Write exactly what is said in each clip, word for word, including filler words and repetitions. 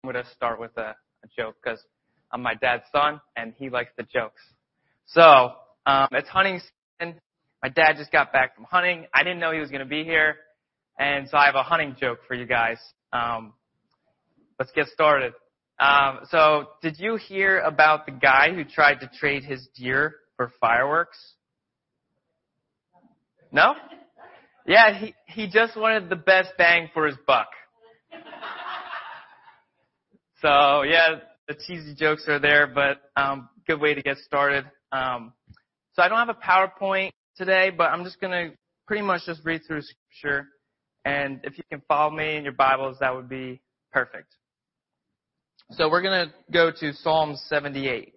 I'm going to start with a, a joke because I'm my dad's son and he likes the jokes. So, um, it's hunting season. My dad just got back from hunting. I didn't know he was going to be here. And so I have a hunting joke for you guys. Um, let's get started. Um, so did you hear about the guy who tried to trade his deer for fireworks? No? Yeah, he, he just wanted the best bang for his buck. So, yeah, the cheesy jokes are there, but um, good way to get started. Um, so I don't have a PowerPoint today, but I'm just going to pretty much just read through Scripture. And if you can follow me in your Bibles, that would be perfect. So we're going to go to Psalm seventy-eight.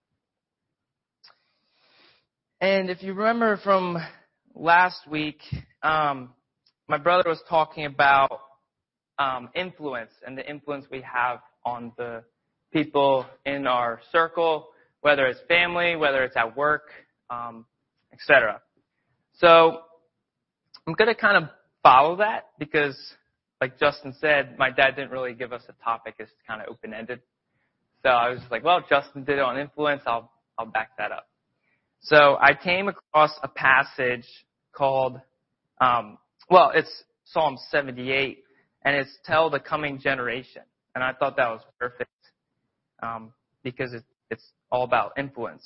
And if you remember from last week, um, my brother was talking about um, influence and the influence we have on the people in our circle, whether it's family, whether it's at work, um, et cetera. So I'm going to kind of follow that because, like Justin said, my dad didn't really give us a topic. It's kind of open-ended. So I was just like, well, Justin did it on influence. I'll I'll back that up. So I came across a passage called, um, well, it's Psalm seventy-eight, and it's Tell the Coming Generation. And I thought that was perfect um, because it, it's all about influence.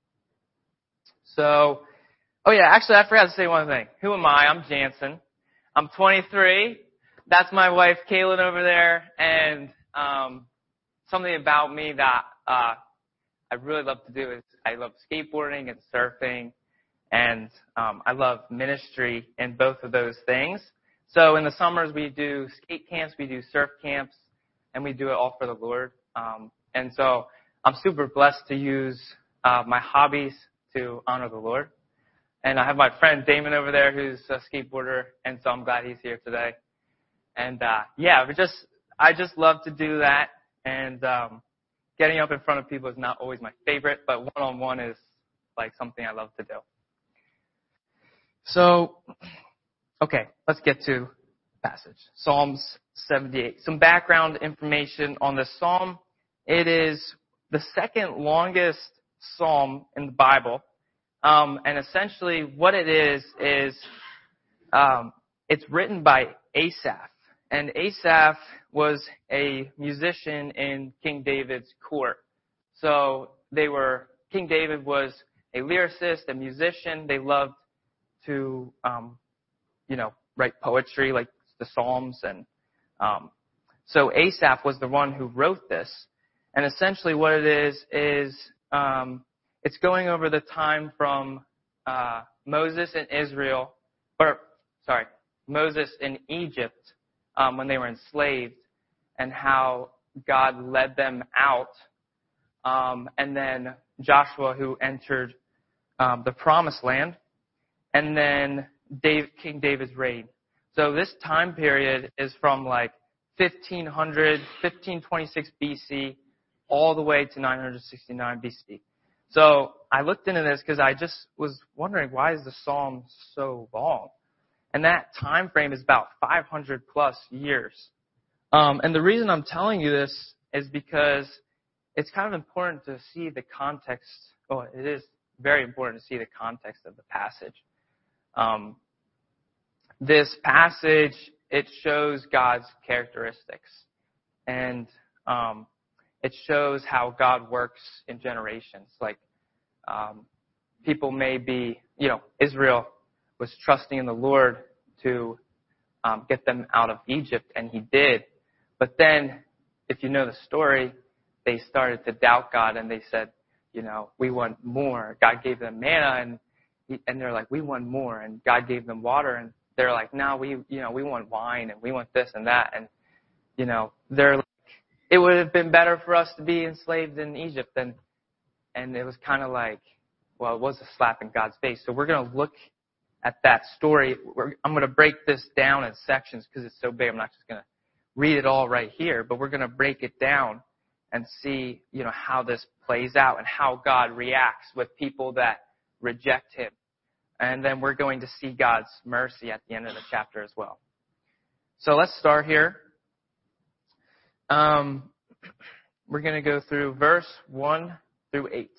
So, oh yeah, actually I forgot to say one thing. Who am I? I'm Jansen. I'm twenty-three. That's my wife, Kaylin, over there. And um, something about me that uh, I really love to do is I love skateboarding and surfing. And um, I love ministry in both of those things. So in the summers we do skate camps, we do surf camps, and we do it all for the Lord. Um, and so I'm super blessed to use uh, my hobbies to honor the Lord. And I have my friend Damon over there who's a skateboarder, and so I'm glad he's here today. And uh, yeah, we just I just love to do that. And um, getting up in front of people is not always my favorite, but one-on-one is like something I love to do. So, okay, let's get to the passage. Psalms seventy-eight. Some background information on this psalm. It is the second longest psalm in the Bible. Um, and essentially what it is, is um, it's written by Asaph. And Asaph was a musician in King David's court. So they were, King David was a lyricist, a musician. They loved to, um, you know, write poetry like the Psalms. And um, so Asaph was the one who wrote this. And essentially what it is, is um, it's going over the time from uh, Moses and Israel, or, sorry, Moses in Egypt um, when they were enslaved and how God led them out. Um, and then Joshua who entered um, the promised land. And then Dave, King David's reign. So this time period is from like fifteen hundred, fifteen twenty-six B C all the way to nine hundred sixty-nine B C. So I looked into this because I just was wondering, why is the psalm so long? And that time frame is about five hundred plus years. Um, and the reason I'm telling you this is because it's kind of important to see the context. Well, it is very important to see the context of the passage. Um, this passage, it shows God's characteristics. And um, it shows how God works in generations. Like, um, people may be, you know, Israel was trusting in the Lord to um, get them out of Egypt, and he did. But then, if you know the story, they started to doubt God, and they said, you know, we want more. God gave them manna, and he, and they're like, we want more. And God gave them water, and they're like, no, we, you know, we want wine, and we want this and that. And, you know, they're like, it would have been better for us to be enslaved in Egypt. And, and it was kind of like, well, it was a slap in God's face. So we're going to look at that story. We're, I'm going to break this down in sections because it's so big. I'm not just going to read it all right here, but we're going to break it down and see, you know, how this plays out and how God reacts with people that reject him. And then we're going to see God's mercy at the end of the chapter as well. So let's start here. Um, we're going to go through verse one through eight.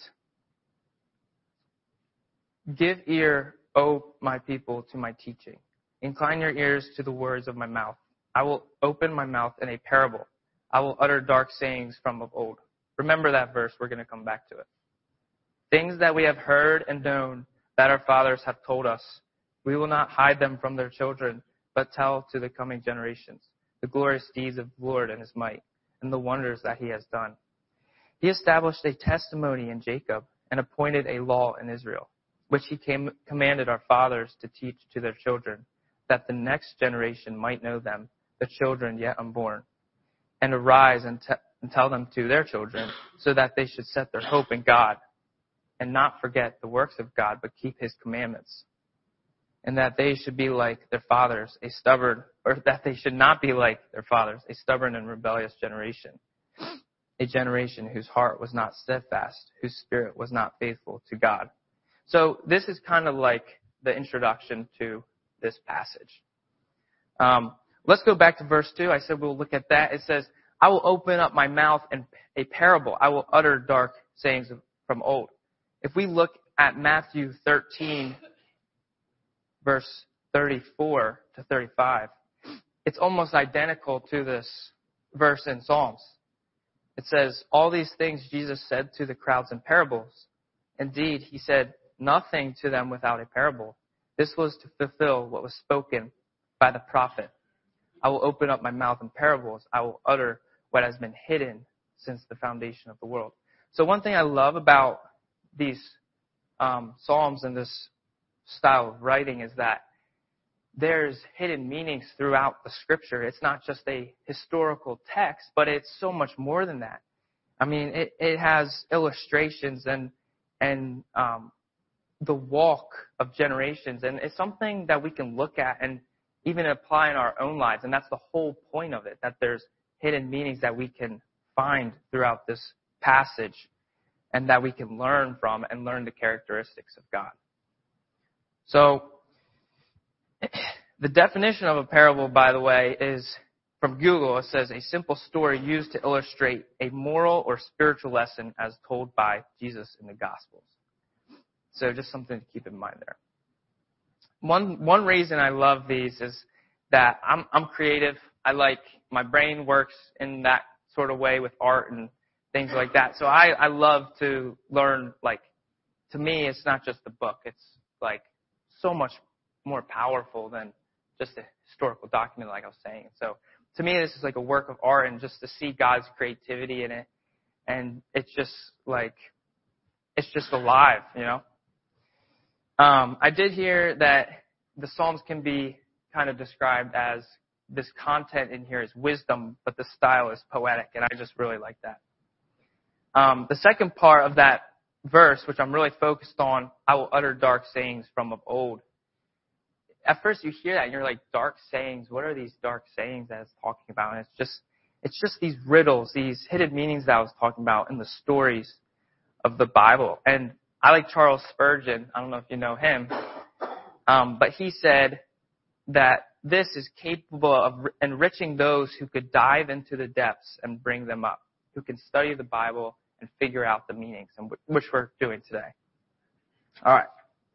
Give ear, O my people, to my teaching. Incline your ears to the words of my mouth. I will open my mouth in a parable. I will utter dark sayings from of old. Remember that verse. We're going to come back to it. Things that we have heard and known that our fathers have told us, we will not hide them from their children, but tell to the coming generations the glorious deeds of the Lord and his might, and the wonders that he has done. He established a testimony in Jacob and appointed a law in Israel, which he came, commanded our fathers to teach to their children, that the next generation might know them, the children yet unborn, and arise and, te- and tell them to their children, so that they should set their hope in God, and not forget the works of God, but keep his commandments, and that they should be like their fathers, a stubborn, or that they should not be like their fathers, a stubborn and rebellious generation, a generation whose heart was not steadfast, whose spirit was not faithful to God. So this is kind of like the introduction to this passage. Um, let's go back to verse two. I said we'll look at that. It says, I will open up my mouth in a parable. I will utter dark sayings from old. If we look at Matthew thirteen, verse thirty-four to thirty-five, it's almost identical to this verse in Psalms. It says, all these things Jesus said to the crowds in parables. Indeed, he said nothing to them without a parable. This was to fulfill what was spoken by the prophet. I will open up my mouth in parables. I will utter what has been hidden since the foundation of the world. So one thing I love about these um, Psalms and this style of writing is that there's hidden meanings throughout the scripture. It's not just a historical text, but it's so much more than that. I mean, it, it has illustrations and and um, the walk of generations, and it's something that we can look at and even apply in our own lives. And that's the whole point of it, that there's hidden meanings that we can find throughout this passage and that we can learn from and learn the characteristics of God. So the definition of a parable, by the way, is from Google. It says a simple story used to illustrate a moral or spiritual lesson as told by Jesus in the Gospels. So just something to keep in mind there. One one reason I love these is that I'm I'm creative. I like, my brain works in that sort of way with art and things like that. So I, I love to learn, like, to me, it's not just a book. It's like so much more powerful than just a historical document, like I was saying. So to me, this is like a work of art, and just to see God's creativity in it, and it's just like, it's just alive, you know. Um, I did hear that the Psalms can be kind of described as this content in here is wisdom, but the style is poetic, and I just really like that. Um, the second part of that verse, which I'm really focused on, I will utter dark sayings from of old. At first you hear that and you're like, dark sayings, what are these dark sayings that it's talking about? And it's just, it's just these riddles, these hidden meanings that I was talking about in the stories of the Bible. And I like Charles Spurgeon. I don't know if you know him. Um, but he said that this is capable of enriching those who could dive into the depths and bring them up, who can study the Bible and figure out the meanings, and which we're doing today. All right.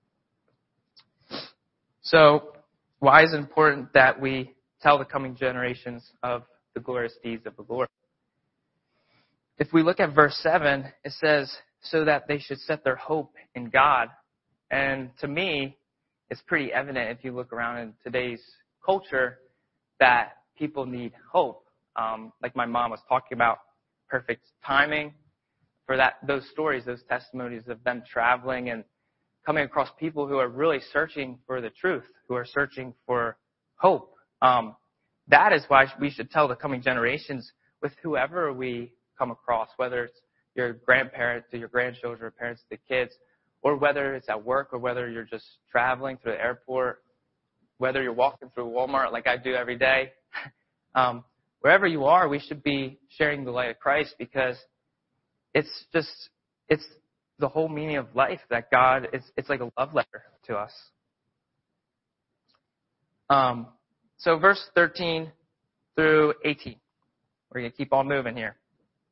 So why is it important that we tell the coming generations of the glorious deeds of the Lord? If we look at verse seven, it says, so that they should set their hope in God. And to me, it's pretty evident if you look around in today's culture that people need hope. Um, like my mom was talking about, perfect timing for that, those stories, those testimonies of them traveling and coming across people who are really searching for the truth, who are searching for hope. Um, that is why we should tell the coming generations with whoever we come across, whether it's your grandparents to your grandchildren or parents to the kids, or whether it's at work or whether you're just traveling through the airport, whether you're walking through Walmart like I do every day. Um, wherever you are, we should be sharing the light of Christ, because it's just, it's the whole meaning of life that God, it's, it's like a love letter to us. Um, so verse thirteen through eighteen. We're going to keep on moving here.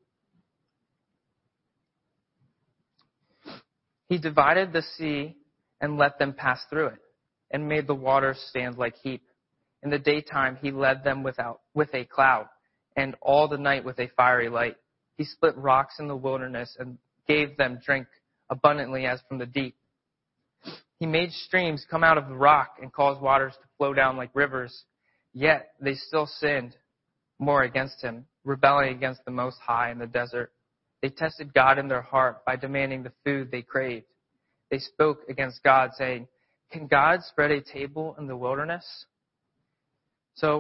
He divided the sea and let them pass through it, and made the waters stand like heap. In the daytime he led them without, with a cloud, and all the night with a fiery light. He split rocks in the wilderness and gave them drink abundantly as from the deep. He made streams come out of the rock and caused waters to flow down like rivers. Yet they still sinned more against him, rebelling against the Most High in the desert. They tested God in their heart by demanding the food they craved. They spoke against God, saying, "Can God spread a table in the wilderness?" So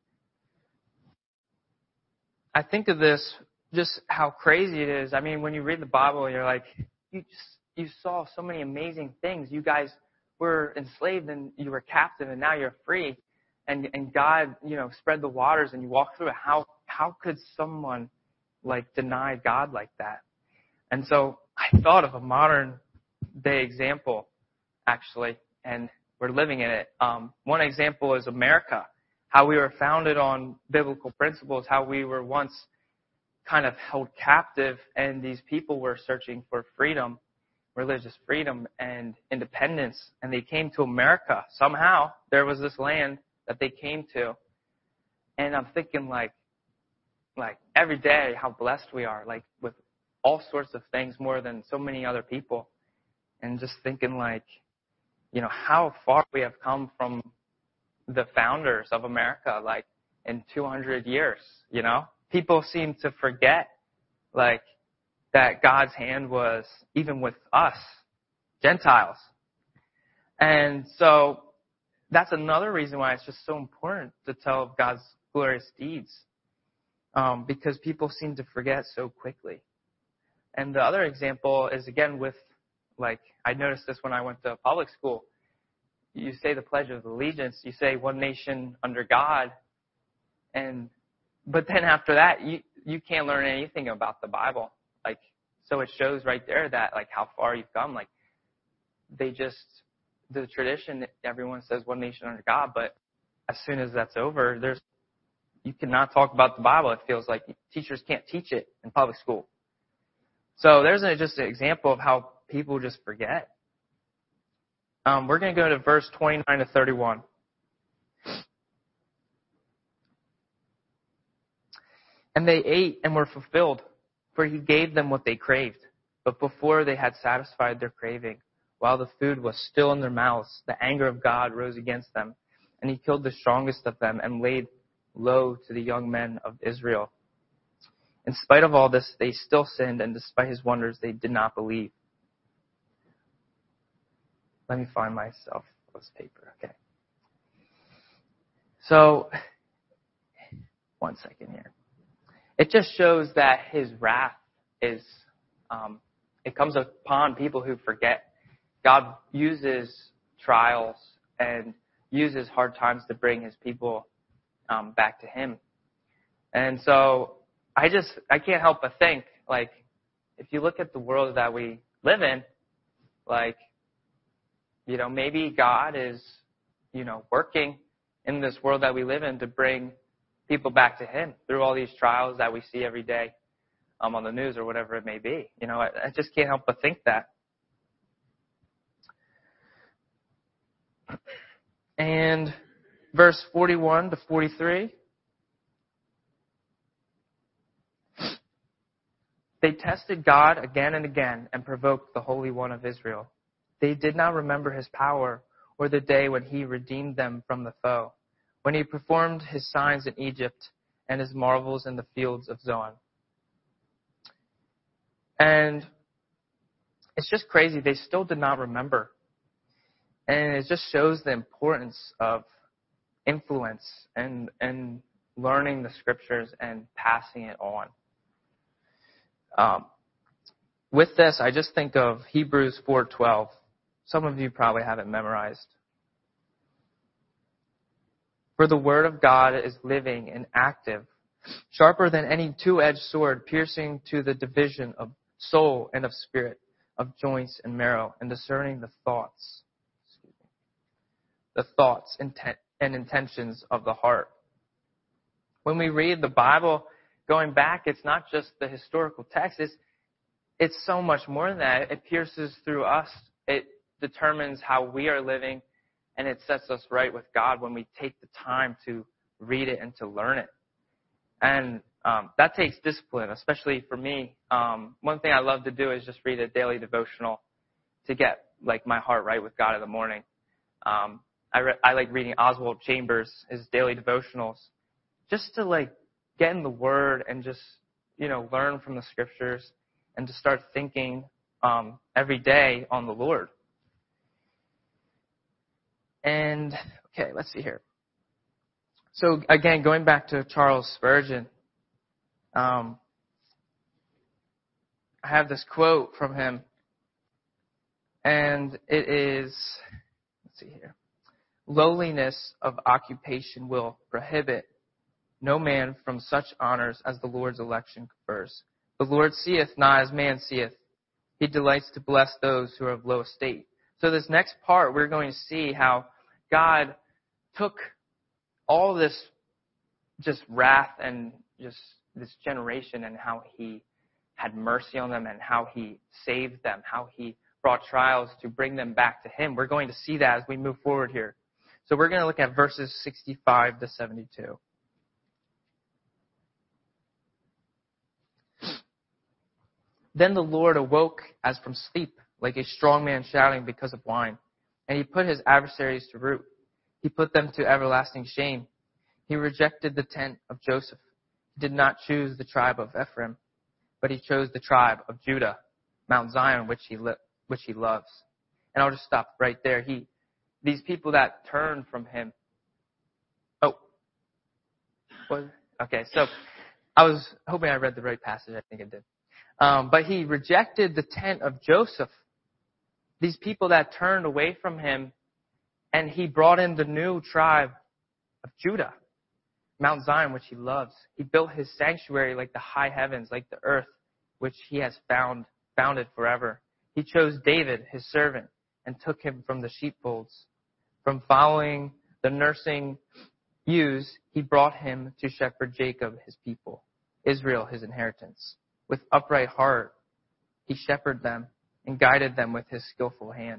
I think of this, just how crazy it is. I mean, when you read the Bible, you're like, you just, you saw so many amazing things. You guys were enslaved and you were captive, and now you're free. And and God, you know, spread the waters and you walk through it. How how could someone like deny God like that? And so I thought of a modern day example, actually, and we're living in it. Um, one example is America, how we were founded on biblical principles, how we were once kind of held captive, and these people were searching for freedom, religious freedom and independence, and they came to America. Somehow there was this land that they came to, and I'm thinking like, like every day how blessed we are, like with all sorts of things more than so many other people, and just thinking like, you know, how far we have come from the founders of America, like in two hundred years, you know. People seem to forget, like, that God's hand was even with us, Gentiles. And so that's another reason why it's just so important to tell of God's glorious deeds, um, because people seem to forget so quickly. And the other example is, again, with, like, I noticed this when I went to public school. You say the Pledge of Allegiance, you say one nation under God, and but then after that, you you can't learn anything about the Bible. Like, so it shows right there that, like, how far you've come. Like, they just, the tradition, everyone says one nation under God, but as soon as that's over, there's, you cannot talk about the Bible. It feels like teachers can't teach it in public school. So there's a, just an example of how people just forget. Um, we're going to go to verse twenty-nine to thirty-one. And they ate and were fulfilled, for he gave them what they craved. But before they had satisfied their craving, while the food was still in their mouths, the anger of God rose against them, and he killed the strongest of them and laid low to the young men of Israel. In spite of all this, they still sinned, and despite his wonders, they did not believe. Let me find myself this paper. Okay. So, one second here. It just shows that his wrath is, um, it comes upon people who forget. God uses trials and uses hard times to bring his people um, back to him. And so I just, I can't help but think, like, if you look at the world that we live in, like, you know, maybe God is, you know, working in this world that we live in to bring people back to him through all these trials that we see every day um, on the news or whatever it may be. You know, I, I just can't help but think that. And verse forty-one to forty-three. They tested God again and again and provoked the Holy One of Israel. They did not remember his power or the day when he redeemed them from the foe, when he performed his signs in Egypt and his marvels in the fields of Zoan. And it's just crazy. They still did not remember. And it just shows the importance of influence and, and learning the scriptures and passing it on. Um, with this, I just think of Hebrews four twelve. Some of you probably have it memorized. For the word of God is living and active, sharper than any two-edged sword, piercing to the division of soul and of spirit, of joints and marrow, and discerning the thoughts, excuse me, the thoughts intent, and intentions of the heart. When we read the Bible, going back, it's not just the historical text. It's, it's so much more than that. It pierces through us. It determines how we are living, and it sets us right with God when we take the time to read it and to learn it. And um, that takes discipline, especially for me. Um, one thing I love to do is just read a daily devotional to get like my heart right with God in the morning. Um, I, re- I like reading Oswald Chambers, his daily devotionals, just to like get in the Word and just, you know, learn from the Scriptures and to start thinking um, every day on the Lord. And, okay, let's see here. So, again, going back to Charles Spurgeon, um, I have this quote from him, and it is, let's see here, lowliness of occupation will prohibit no man from such honors as the Lord's election confers. The Lord seeth not as man seeth. He delights to bless those who are of low estate. So this next part, we're going to see how God took all this just wrath and just this generation and how he had mercy on them and how he saved them, how he brought trials to bring them back to him. We're going to see that as we move forward here. So we're going to look at verses sixty-five to seventy-two. Then the Lord awoke as from sleep, like a strong man shouting because of wine. And he put his adversaries to rout. He put them to everlasting shame. He rejected the tent of Joseph. He did not choose the tribe of Ephraim, but he chose the tribe of Judah, Mount Zion, which he li- which he loves. And I'll just stop right there. He, these people that turned from him. Oh, what? Okay. So I was hoping I read the right passage. I think I did. Um, but he rejected the tent of Joseph. These people that turned away from him, and he brought in the new tribe of Judah, Mount Zion, which he loves. He built his sanctuary like the high heavens, like the earth, which he has found, founded forever. He chose David, his servant, and took him from the sheepfolds. From following the nursing ewes, he brought him to shepherd Jacob, his people, Israel, his inheritance. With upright heart, he shepherded them and guided them with his skillful hand.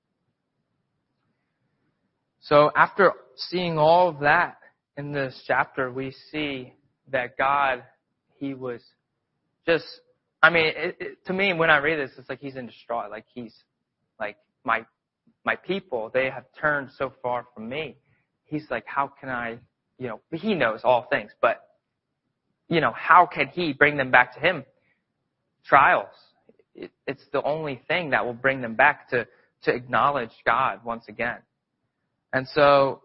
So after seeing all of that in this chapter, we see that God, he was just, I mean, it, it, to me, when I read this, it's like he's in distraught. Like he's, like my, my people, they have turned so far from me. He's like, how can I, you know, he knows all things, but, you know, how can he bring them back to him? Trials. It, it's the only thing that will bring them back to, to acknowledge God once again. And so,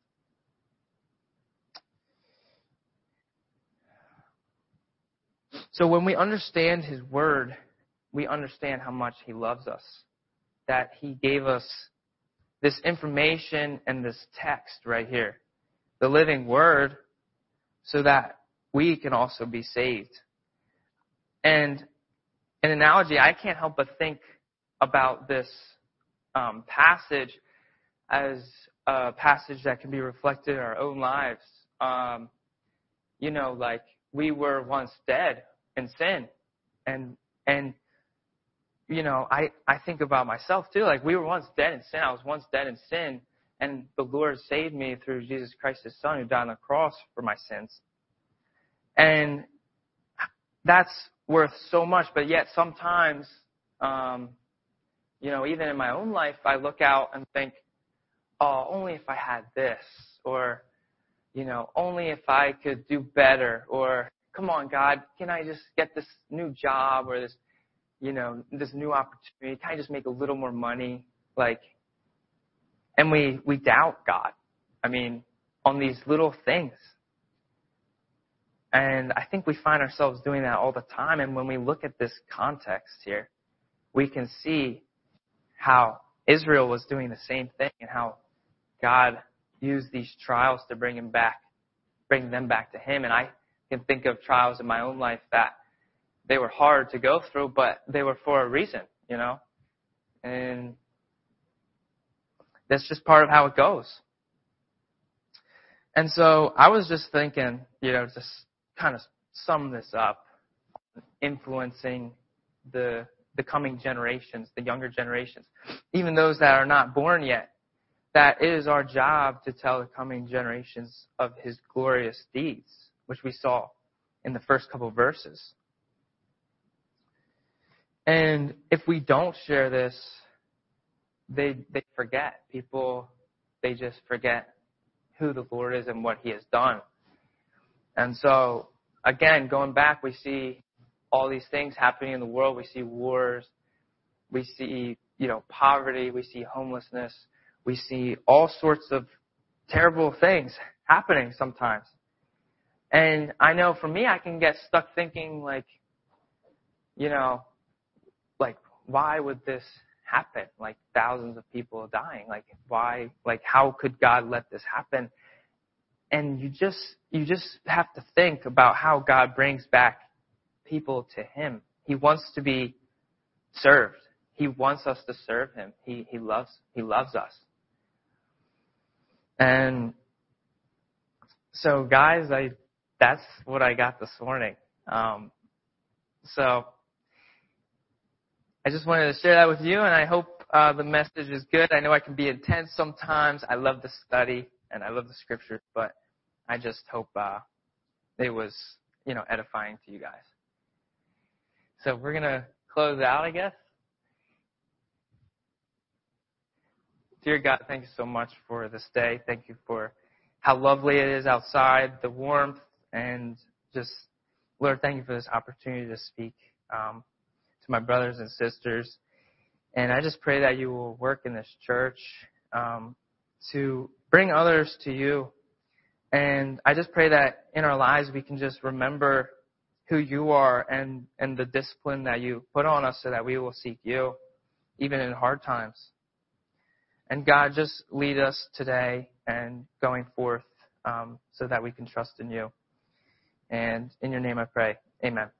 so when we understand his word, we understand how much he loves us. That he gave us this information and this text right here, the living word, so that we can also be saved. And an analogy, I can't help but think about this um, passage as a passage that can be reflected in our own lives. Um, you know, like we were once dead in sin, and and you know, I I think about myself too. Like we were once dead in sin. I was once dead in sin, and the Lord saved me through Jesus Christ, His Son, who died on the cross for my sins. And that's worth so much, but yet sometimes, um, you know, even in my own life, I look out and think, oh, only if I had this, or, you know, only if I could do better, or, come on, God, can I just get this new job, or this, you know, this new opportunity? Can I just make a little more money? Like, and we, we doubt God. I mean, on these little things. And I think we find ourselves doing that all the time. And when we look at this context here, we can see how Israel was doing the same thing and how God used these trials to bring him back, bring them back to him. And I can think of trials in my own life that they were hard to go through, but they were for a reason, you know. And that's just part of how it goes. And so I was just thinking, you know, just kind of sum this up, influencing the the coming generations, the younger generations, even those that are not born yet, that it is our job to tell the coming generations of his glorious deeds, which we saw in the first couple of verses. And if we don't share this, they they forget. People, they just forget who the Lord is and what he has done. And so, again, going back, we see all these things happening in the world. We see wars. We see, you know, poverty. We see homelessness. We see all sorts of terrible things happening sometimes. And I know for me, I can get stuck thinking like, you know, like, why would this happen? Like thousands of people dying. Like, why, like, how could God let this happen? And you just, you just have to think about how God brings back people to him. He wants to be served. He wants us to serve him. He, he loves, he loves us. And so guys, I, that's what I got this morning. Um, so I just wanted to share that with you, and I hope uh, the message is good. I know I can be intense sometimes. I love to study, and I love the scriptures, but I just hope uh, it was, you know, edifying to you guys. So we're going to close out, I guess. Dear God, thank you so much for this day. Thank you for how lovely it is outside, the warmth, and just, Lord, thank you for this opportunity to speak um, to my brothers and sisters. And I just pray that you will work in this church um, to bring others to you. And I just pray that in our lives we can just remember who you are and, and the discipline that you put on us so that we will seek you, even in hard times. And God, just lead us today and going forth um, so that we can trust in you. And in your name I pray. Amen.